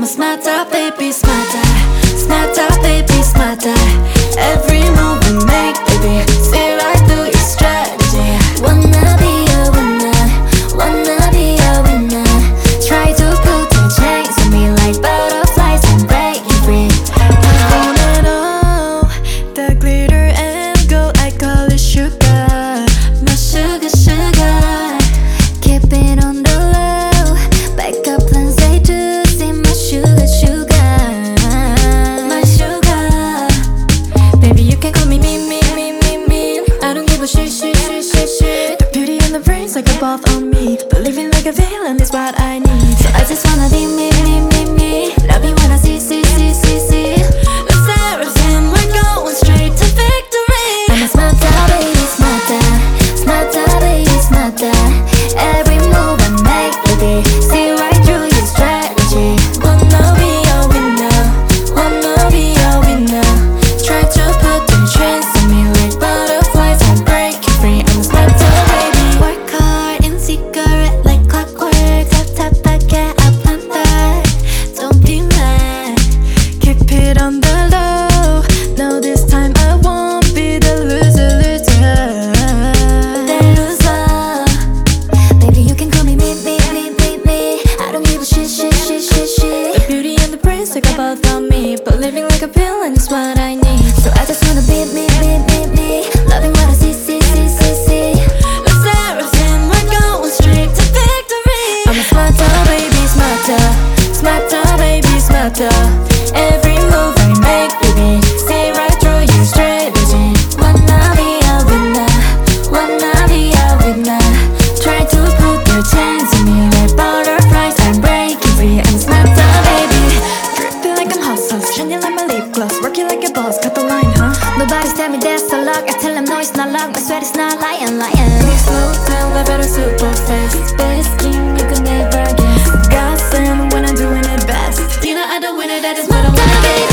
smarter, baby, smarter. Smarter, baby, smarter. Every move we make, baby, see right through your strategy. Wanna be a winner, wanna be a winner. Try to put your chains on me like butterflies and break you free. I want it all, the glitter and gold, I call it sugar. My sugar, sugar. Keep it on the low, backup plans they do. See my sugar, sugar. My sugar. Baby, you can call me me. I don't give a shit. The beauty and the brains like a both on me. Believing like a villain is what I need. So I just wanna be me. Love you when I see. Let's everything, we're going straight to victory. I'm a smarter, baby, smarter. Smarter, baby, smarter. Every move I make, baby, see right through your strategy. Wanna be a winner, wanna be a winner. Try to put them chains on me like butterflies and break you free. I'm a smarter, baby. Work hard in secret like clockwork. Tap, I get up and back. Don't be mad, keep it on the low. No, this time I won't be the loser. The loser. Baby, you can call me me. I don't give a shit. The beauty and the praise like both on me. But living like a villain is what I need. So I just wanna be me. Loving what I see. Lose everything, we're going straight to victory. I'm a smarter, baby, smarter. Smarter, baby, smarter. Every move I make, baby, see right through your strategy. Wanna be a winner, wanna be a winner. Try to put your chains on me like butterflies and break you free. I'm smarter, baby. Dripping like I'm hot sauce, shining like my lip gloss. Working like a boss, cut the line, huh? Nobody's tell me that's a luck. I tell them no, it's not luck. My sweat is not lying. Please slow down, I better super fast. Best king, you could never guess. Gossip when I'm doing it best. You know I don't win it, that is what I wanna be.